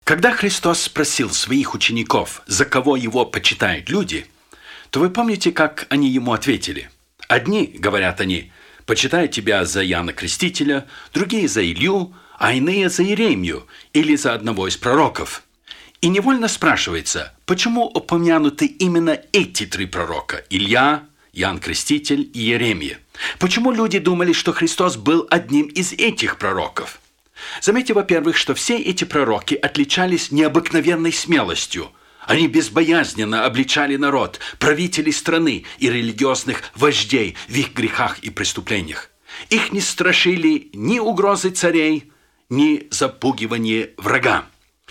Когда Христос спросил своих учеников, за кого его почитают люди, то вы помните, как они ему ответили? Одни, говорят они, почитают тебя за Иоанна Крестителя, другие за Илью, а иные за Иеремию или за одного из пророков. И невольно спрашивается, почему упомянуты именно эти три пророка – Илья, Иоанн Креститель и Иеремия? Почему люди думали, что Христос был одним из этих пророков? Заметьте, во-первых, что все эти пророки отличались необыкновенной смелостью. Они безбоязненно обличали народ, правителей страны и религиозных вождей в их грехах и преступлениях. Их не страшили ни угрозы царей, ни запугивание врага.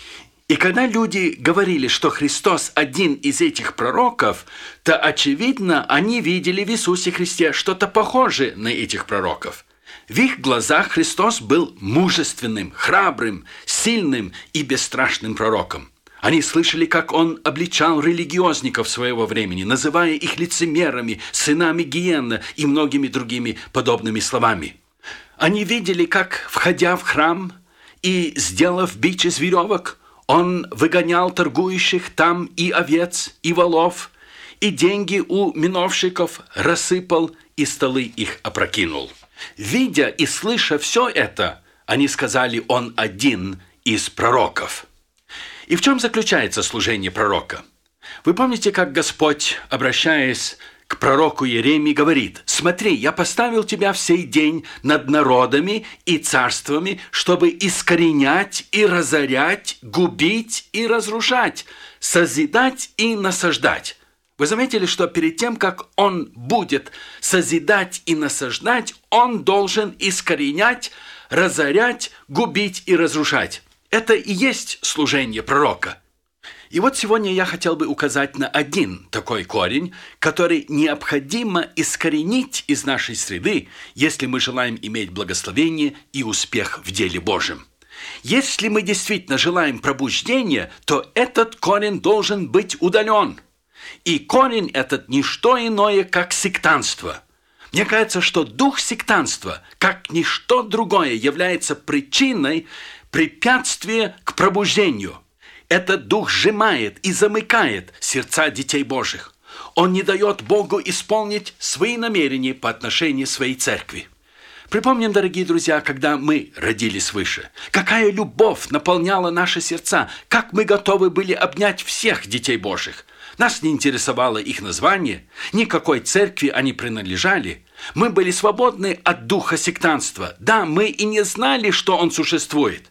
И когда люди говорили, что Христос один из этих пророков, то, очевидно, они видели в Иисусе Христе что-то похожее на этих пророков. В их глазах Христос был мужественным, храбрым, сильным и бесстрашным пророком. Они слышали, как он обличал религиозников своего времени, называя их лицемерами, сынами гиенны и многими другими подобными словами. Они видели, как, входя в храм и сделав бич из веревок, он выгонял торгующих там и овец, и волов, и деньги у миновщиков рассыпал, и столы их опрокинул. Видя и слыша все это, они сказали, он один из пророков. И в чем заключается служение пророка? Вы помните, как Господь, обращаясь к пророку Иеремии, говорит: «Смотри, я поставил тебя в сей день над народами и царствами, чтобы искоренять и разорять, губить и разрушать, созидать и насаждать». Вы заметили, что перед тем, как он будет созидать и насаждать, он должен искоренять, разорять, губить и разрушать. Это и есть служение пророка. И вот сегодня я хотел бы указать на один такой корень, который необходимо искоренить из нашей среды, если мы желаем иметь благословение и успех в деле Божьем. Если мы действительно желаем пробуждения, то этот корень должен быть удален. И корень этот не что иное, как сектантство. Мне кажется, что дух сектантства, как ничто другое, является причиной препятствия к пробуждению. Этот дух сжимает и замыкает сердца детей Божьих. Он не дает Богу исполнить свои намерения по отношению к своей церкви. Припомним, дорогие друзья, когда мы родились свыше, какая любовь наполняла наши сердца, как мы готовы были обнять всех детей Божьих. Нас не интересовало их название, никакой церкви они принадлежали. Мы были свободны от духа сектантства. Да, мы и не знали, что он существует.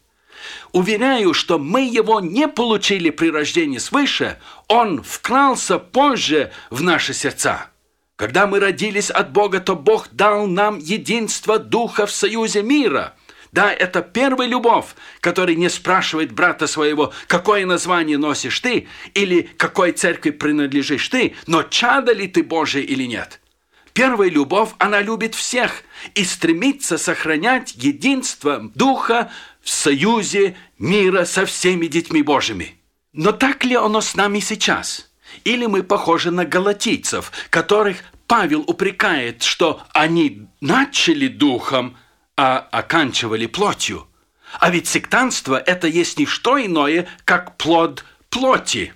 Уверяю, что мы его не получили при рождении свыше, он вкрался позже в наши сердца. Когда мы родились от Бога, то Бог дал нам единство духа в союзе мира. Да, это первая любовь, который не спрашивает брата своего, какое название носишь ты, или какой церкви принадлежишь ты, но чадо ли ты Божий или нет. Первая любовь, она любит всех и стремится сохранять единство духа в союзе мира со всеми детьми Божьими. Но так ли оно с нами сейчас? Или мы похожи на галатийцев, которых Павел упрекает, что они начали духом, а оканчивали плотью? А ведь сектантство – это есть не что иное, как плод плоти.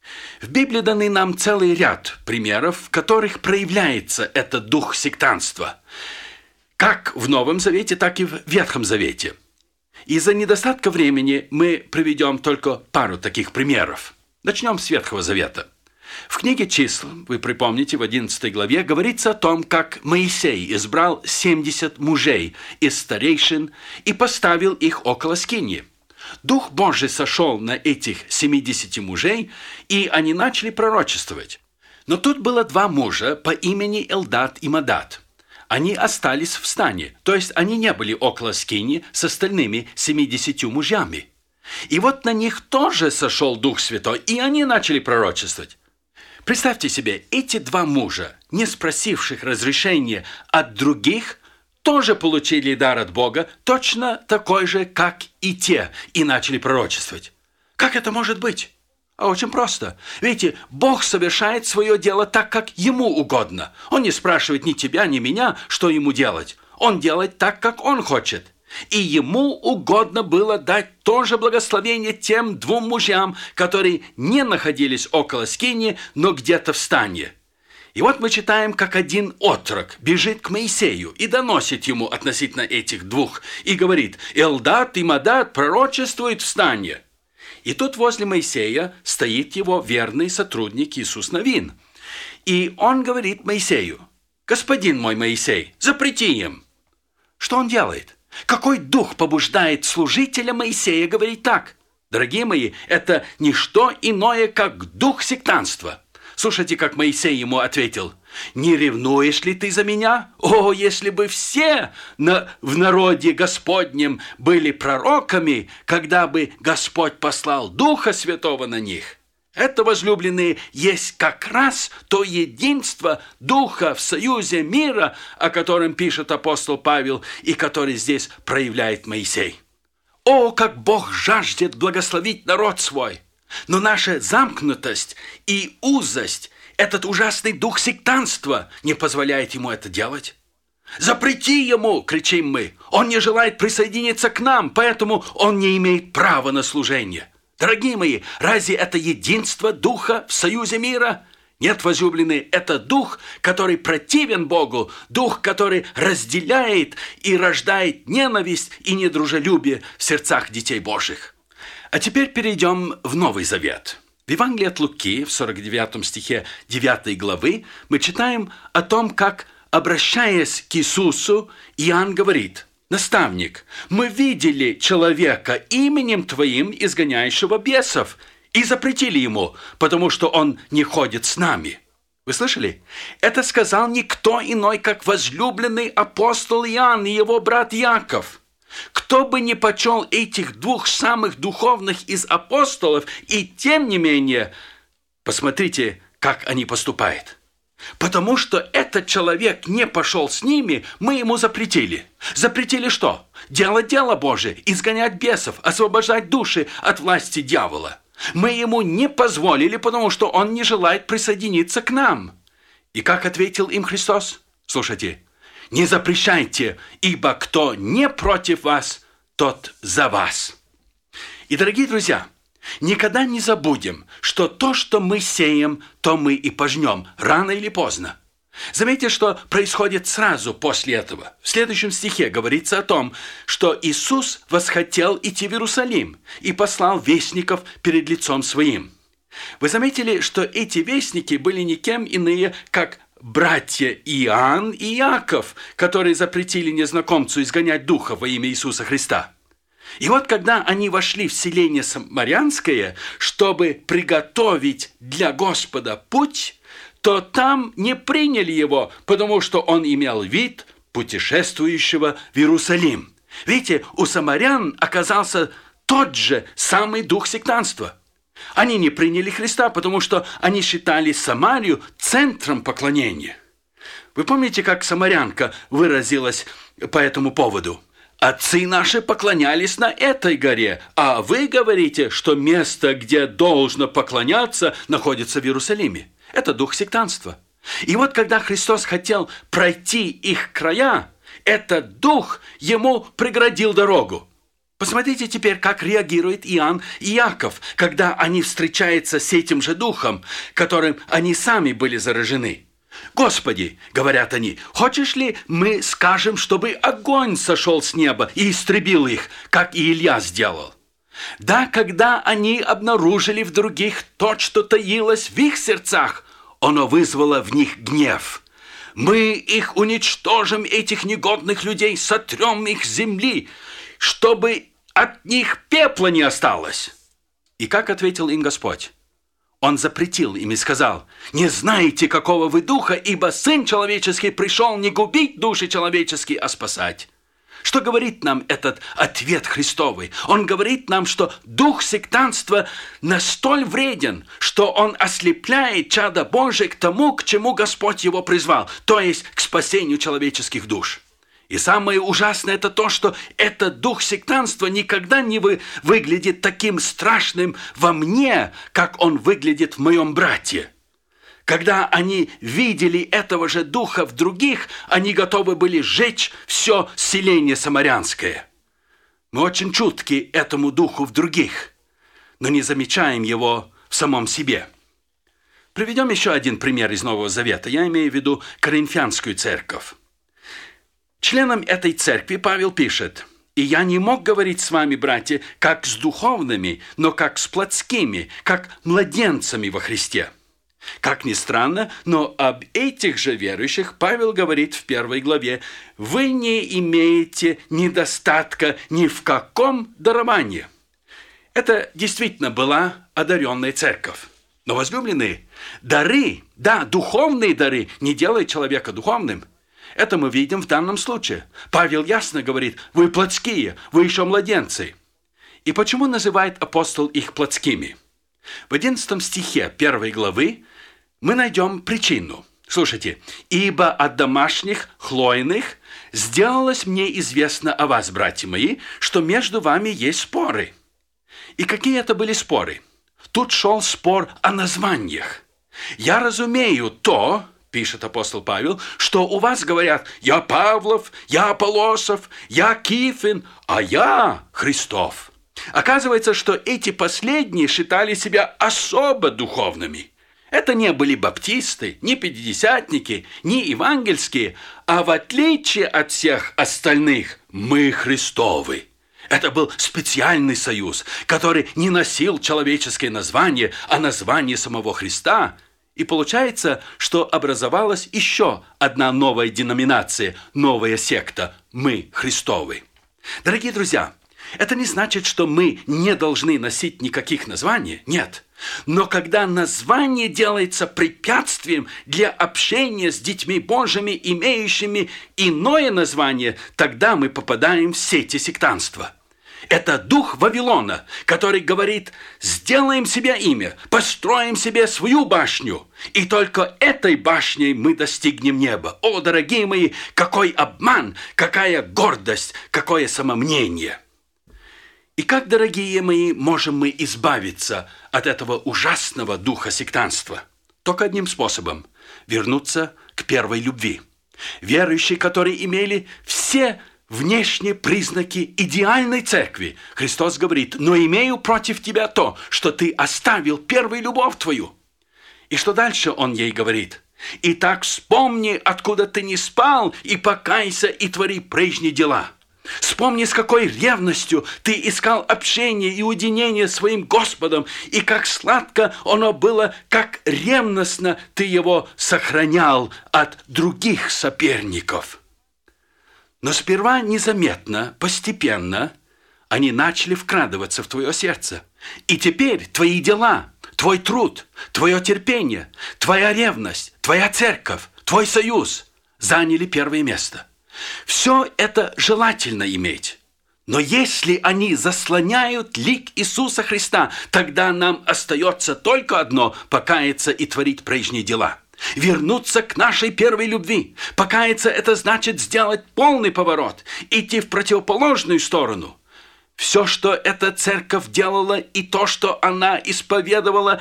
В Библии даны нам целый ряд примеров, в которых проявляется этот дух сектантства, как в Новом Завете, так и в Ветхом Завете. Из-за недостатка времени мы приведем только пару таких примеров. Начнем с Ветхого Завета. В книге «Числа», вы припомните, в 11 главе говорится о том, как Моисей избрал 70 мужей из старейшин и поставил их около скинии. Дух Божий сошел на этих 70 мужей, и они начали пророчествовать. Но тут было два мужа по имени Элдад и Мадат. Они остались в стане, то есть они не были около скинии с остальными 70 мужьями. И вот на них тоже сошел Дух Святой, и они начали пророчествовать. Представьте себе, эти два мужа, не спросивших разрешения от других, тоже получили дар от Бога, точно такой же, как и те, и начали пророчествовать. Как это может быть? А очень просто. Видите, Бог совершает свое дело так, как Ему угодно. Он не спрашивает ни тебя, ни меня, что Ему делать. Он делает так, как Он хочет. И ему угодно было дать то же благословение тем двум мужьям, которые не находились около скинии, но где-то в стане. И вот мы читаем, как один отрок бежит к Моисею и доносит ему относительно этих двух, и говорит: «Элдад и Мадад пророчествуют в стане». И тут возле Моисея стоит его верный сотрудник Иисус Навин. И он говорит Моисею: «Господин мой Моисей, запрети им». Что он делает? Какой дух побуждает служителя Моисея говорить так? Дорогие мои, это не что иное, как дух сектантства. Слушайте, как Моисей ему ответил: «Не ревнуешь ли ты за меня? О, если бы все в народе Господнем были пророками, когда бы Господь послал Духа Святого на них». Это, возлюбленные, есть как раз то единство Духа в союзе мира, о котором пишет апостол Павел и который здесь проявляет Моисей. О, как Бог жаждет благословить народ свой! Но наша замкнутость и узость, этот ужасный дух сектантства не позволяет ему это делать. «Запрети ему!» – кричим мы. «Он не желает присоединиться к нам, поэтому он не имеет права на служение». Дорогие мои, разве это единство духа в союзе мира? Нет, возлюбленные, это дух, который противен Богу, дух, который разделяет и рождает ненависть и недружелюбие в сердцах детей Божьих. А теперь перейдем в Новый Завет. В Евангелии от Луки, в 49 стихе 9 главы, мы читаем о том, как, обращаясь к Иисусу, Иоанн говорит: «Наставник, мы видели человека именем Твоим, изгоняющего бесов, и запретили ему, потому что он не ходит с нами». Вы слышали? Это сказал никто иной, как возлюбленный апостол Иоанн и его брат Яков. Кто бы ни почел этих двух самых духовных из апостолов, и тем не менее, посмотрите, как они поступают. Потому что этот человек не пошел с ними, мы ему запретили. Запретили что? Делать дело Божие, изгонять бесов, освобождать души от власти дьявола. Мы ему не позволили, потому что он не желает присоединиться к нам. И как ответил им Христос? Слушайте: «Не запрещайте, ибо кто не против вас, тот за вас». И, дорогие друзья, никогда не забудем, что то, что мы сеем, то мы и пожнем, рано или поздно. Заметьте, что происходит сразу после этого. В следующем стихе говорится о том, что Иисус восхотел идти в Иерусалим и послал вестников перед лицом своим. Вы заметили, что эти вестники были никем иные, как братья Иоанн и Иаков, которые запретили незнакомцу изгонять духа во имя Иисуса Христа. И вот когда они вошли в селение Самарянское, чтобы приготовить для Господа путь, то там не приняли его, потому что он имел вид путешествующего в Иерусалим. Видите, у самарян оказался тот же самый дух сектантства. Они не приняли Христа, потому что они считали Самарию центром поклонения. Вы помните, как самарянка выразилась по этому поводу? «Отцы наши поклонялись на этой горе, а вы говорите, что место, где должно поклоняться, находится в Иерусалиме». Это дух сектантства. И вот когда Христос хотел пройти их края, этот дух ему преградил дорогу. Посмотрите теперь, как реагирует Иоанн и Иаков, когда они встречаются с этим же духом, которым они сами были заражены. «Господи, — говорят они, — хочешь ли мы скажем, чтобы огонь сошел с неба и истребил их, как и Илья сделал?» Да, когда они обнаружили в других то, что таилось в их сердцах, оно вызвало в них гнев. «Мы их уничтожим, этих негодных людей, сотрем их с земли, чтобы от них пепла не осталось». И как ответил им Господь? Он запретил им и сказал: «Не знаете, какого вы духа, ибо Сын Человеческий пришел не губить души человеческие, а спасать». Что говорит нам этот ответ Христовый? Он говорит нам, что дух сектантства настоль вреден, что он ослепляет чадо Божие к тому, к чему Господь его призвал, то есть к спасению человеческих душ. И самое ужасное это то, что этот дух сектантства никогда не выглядит таким страшным во мне, как он выглядит в моем брате. Когда они видели этого же духа в других, они готовы были сжечь все селение Самарянское. Мы очень чутки этому духу в других, но не замечаем его в самом себе. Приведем еще один пример из Нового Завета. Я имею в виду Коринфянскую церковь. Членам этой церкви Павел пишет: «И я не мог говорить с вами, братья, как с духовными, но как с плотскими, как младенцами во Христе». Как ни странно, но об этих же верующих Павел говорит в 1 главе: «Вы не имеете недостатка ни в каком даровании». Это действительно была одаренная церковь. Но, возлюбленные, дары, да, духовные дары не делают человека духовным. Это мы видим в данном случае. Павел ясно говорит: вы плотские, вы еще младенцы. И почему называет апостол их плотскими? В 11 стихе 1 главы мы найдем причину. Слушайте: «Ибо от домашних хлойных сделалось мне известно о вас, братья мои, что между вами есть споры». И какие это были споры? Тут шел спор о названиях. «Я разумею то, — пишет апостол Павел, — что у вас говорят: я Павлов, я Аполлосов, я Кифин, а я Христов». Оказывается, что эти последние считали себя особо духовными. Это не были баптисты, не пятидесятники, не евангельские, а в отличие от всех остальных, мы Христовы. Это был специальный союз, который не носил человеческое название, а название самого Христа. И получается, что образовалась еще одна новая деноминация, новая секта – мы Христовы. Дорогие друзья, это не значит, что мы не должны носить никаких названий. Нет. Но когда название делается препятствием для общения с детьми Божьими, имеющими иное название, тогда мы попадаем в сети сектантства. Это дух Вавилона, который говорит: сделаем себе имя, построим себе свою башню, и только этой башней мы достигнем неба. О, дорогие мои, какой обман, какая гордость, какое самомнение! И как, дорогие мои, можем мы избавиться от этого ужасного духа сектантства? Только одним способом – вернуться к первой любви. Верующие, которые имели все внешние признаки идеальной церкви, Христос говорит: «Но имею против тебя то, что ты оставил первую любовь твою». И что дальше он ей говорит? «Итак, вспомни, откуда ты не спал, и покайся, и твори прежние дела». Вспомни, с какой ревностью ты искал общение и уединение своим Господом, и как сладко оно было, как ревностно ты его сохранял от других соперников. Но сперва незаметно, постепенно они начали вкрадываться в твое сердце. И теперь твои дела, твой труд, твое терпение, твоя ревность, твоя церковь, твой союз заняли первое место. Все это желательно иметь. Но если они заслоняют лик Иисуса Христа, тогда нам остается только одно – покаяться и творить прежние дела. Вернуться к нашей первой любви. Покаяться – это значит сделать полный поворот, идти в противоположную сторону. Все, что эта церковь делала, и то, что она исповедовала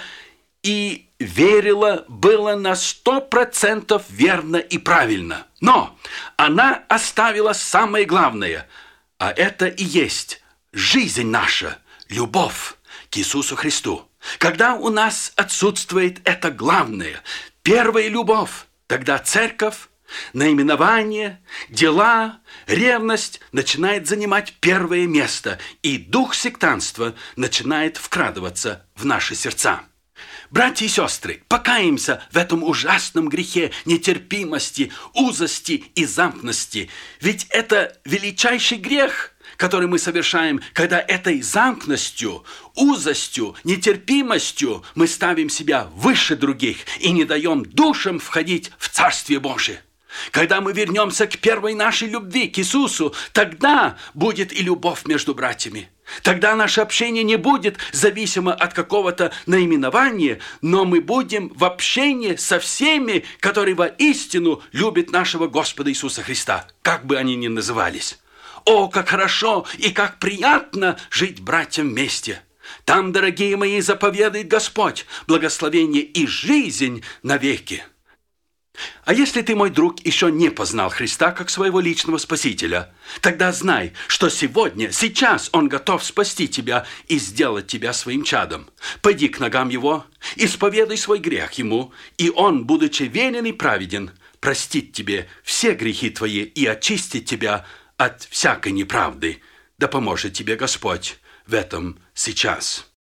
и верила, было на 100% верно и правильно. Но она оставила самое главное, а это и есть жизнь наша, любовь к Иисусу Христу. Когда у нас отсутствует это главное, первая любовь, тогда церковь, наименование, дела, ревность начинает занимать первое место, и дух сектантства начинает вкрадываться в наши сердца. Братья и сестры, покаемся в этом ужасном грехе нетерпимости, узости и замкнутости. Ведь это величайший грех, который мы совершаем, когда этой замкнутостью, узостью, нетерпимостью мы ставим себя выше других и не даем душам входить в Царствие Божие. Когда мы вернемся к первой нашей любви, к Иисусу, тогда будет и любовь между братьями. Тогда наше общение не будет зависимо от какого-то наименования, но мы будем в общении со всеми, которые воистину любят нашего Господа Иисуса Христа, как бы они ни назывались. О, как хорошо и как приятно жить братьям вместе! Там, дорогие мои, заповедует Господь благословение и жизнь навеки. А если ты, мой друг, еще не познал Христа как своего личного Спасителя, тогда знай, что сегодня, сейчас Он готов спасти тебя и сделать тебя своим чадом. Пойди к ногам Его, исповедай свой грех Ему, и Он, будучи верен и праведен, простит тебе все грехи твои и очистит тебя от всякой неправды. Да поможет тебе Господь в этом сейчас.